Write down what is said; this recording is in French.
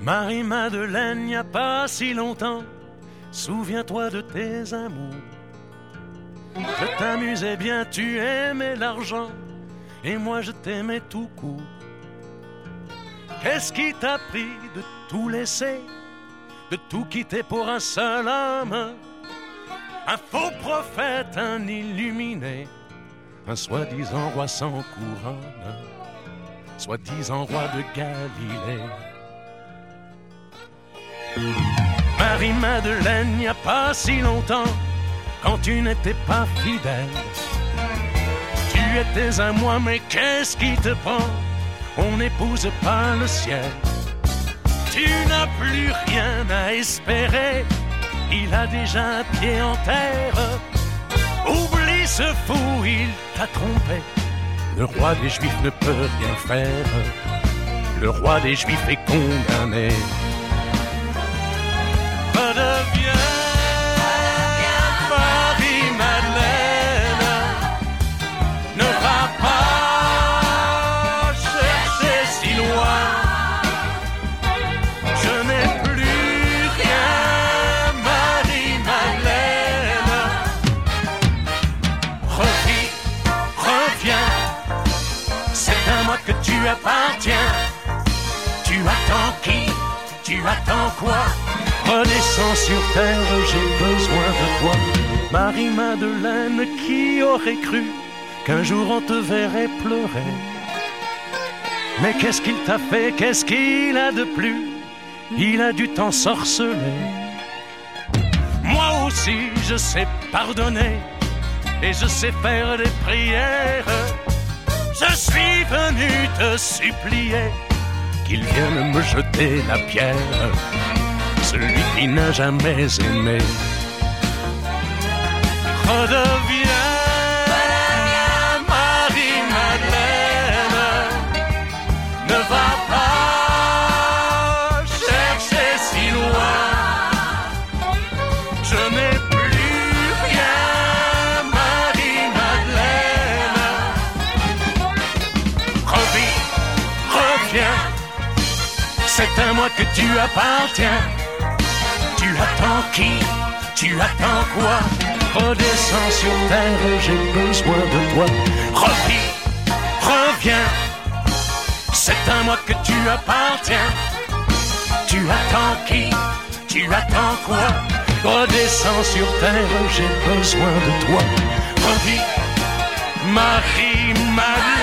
Marie-Madeleine, y a pas si longtemps, souviens-toi de tes amours. Je t'amusais bien, tu aimais l'argent, et moi je t'aimais tout court. Qu'est-ce qui t'a pris de tout laisser, de tout quitter pour un seul homme? Un faux prophète, un illuminé, un soi-disant roi sans couronne, soi-disant roi de Galilée. Marie-Madeleine, y a pas si longtemps, quand tu n'étais pas fidèle, tu étais à moi, mais qu'est-ce qui te prend? On n'épouse pas le ciel. Tu n'as plus rien à espérer, il a déjà un pied en terre. Oublie ce fou, il t'a trompé. Le roi des Juifs ne peut rien faire. Le roi des Juifs est condamné. Redeviens Marie-Madeleine. Ne va pas chercher si loin. Je n'ai plus rien, Marie-Madeleine. Reviens, c'est à moi que tu appartiens. Tu attends qui? Tu attends quoi? Redescends sur terre, j'ai besoin de toi. Marie-Madeleine, qui aurait cru qu'un jour on te verrait pleurer? Mais qu'est-ce qu'il t'a fait? Qu'est-ce qu'il a de plus? Il a dû t'ensorceler. Moi aussi, je sais pardonner et je sais faire des prières. Je suis venu te supplier qu'il vienne me jeter la pierre. Celui qui n'a jamais aimé. Redeviens Marie-Madeleine. Ne va pas chercher si loin. Je n'ai plus rien, Marie-Madeleine. Reviens, c'est à moi que tu appartiens. Tu attends qui? Tu attends quoi? Redescends sur terre, j'ai besoin de toi. Reviens, c'est à moi que tu appartiens. Tu attends qui? Tu attends quoi? Redescends sur terre, j'ai besoin de toi. Reviens, Marie-Madeleine.